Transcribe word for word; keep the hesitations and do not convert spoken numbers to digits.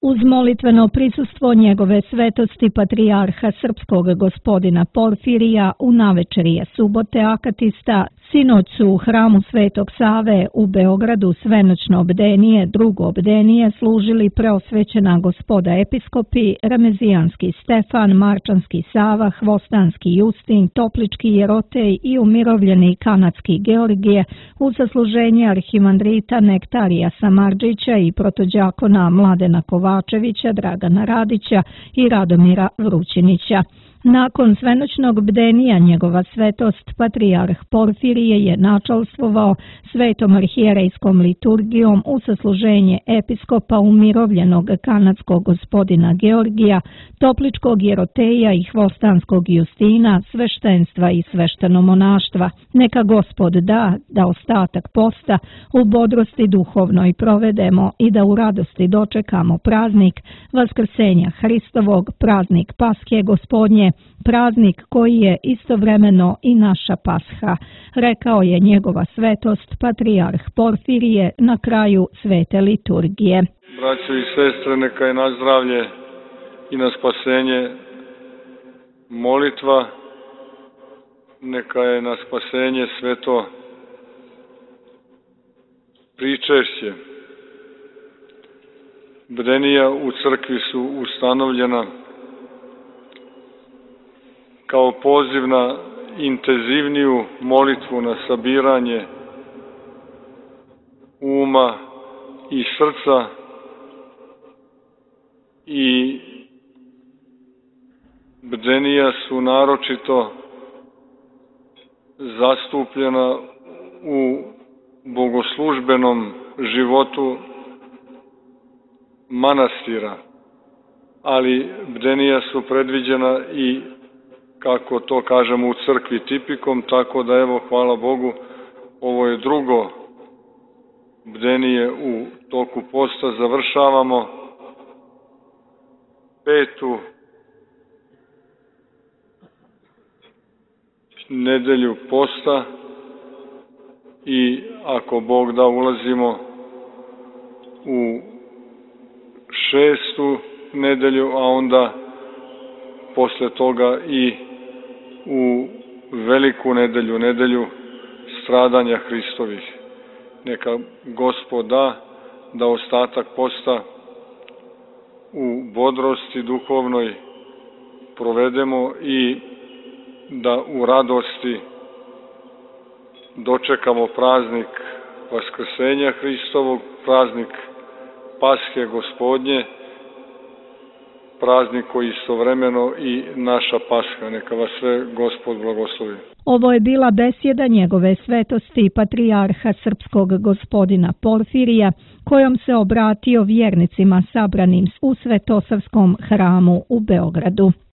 Uz molitveno prisustvo njegove svetosti patrijarha srpskog gospodina Porfirija u navečerje subote akatista, sinoć su u hramu Svetog Save u Beogradu svenoćno bdenije, drugo bdenije služili preosvećena gospoda episkopi, Remezijanski Stefan, Marčanski Sava, Hvostanski Justin, Toplički Jerotej i umirovljeni kanadski Georgije u zasluženje arhimandrita Nektarija Samardžića i protođakona Mladena Kovačevića, Dragana Radića i Radomira Vrućinića. Nakon svenoćnog bdenija njegova svetost patrijarh Porfirije je načalstvovao svetom arhijerejskom liturgijom u sasluženje episkopa umirovljenog kanadskog gospodina Georgija, Topličkog Jeroteja i Hvostanskog Justina, sveštenstva i sveštenomonaštva. Neka Gospod da da ostatak posta u bodrosti duhovnoj provedemo i da u radosti dočekamo praznik Vaskrsenja Hristovog, praznik Paske Gospodnje, praznik koji je istovremeno i naša Pasha, rekao je njegova svetost patrijarh Porfirije na kraju svete liturgije. Braćo i sestre, neka je na zdravlje i na spasenje molitva, neka je na spasenje sveto pričešće. Bdenija u crkvi su ustanovljena kao poziv na intenzivniju molitvu, na sabiranje uma i srca i bdenija su naročito zastupljena u bogoslužbenom životu manastira, ali bdenija su predviđena i, kako to kažemo u crkvi, tipikom, tako da evo, hvala Bogu, ovo je drugo bdenije u toku posta, završavamo petu nedelju posta i ako Bog da ulazimo u šestu nedelju, a onda posle toga i u veliku nedelju, nedelju stradanja Hristovih. Neka Gospod da da ostatak posta u bodrosti duhovnoj provedemo i da u radosti dočekamo praznik Vaskrsenja Hristovog, praznik Paske Gospodnje, praznik koji istovremeno i naša Pasha. Neka vas sve Gospod blagoslovi. Ovo je bila besjeda njegove svetosti patrijarha srpskog gospodina Porfirija, kojom se obratio vjernicima sabranim u Svetosavskom hramu u Beogradu.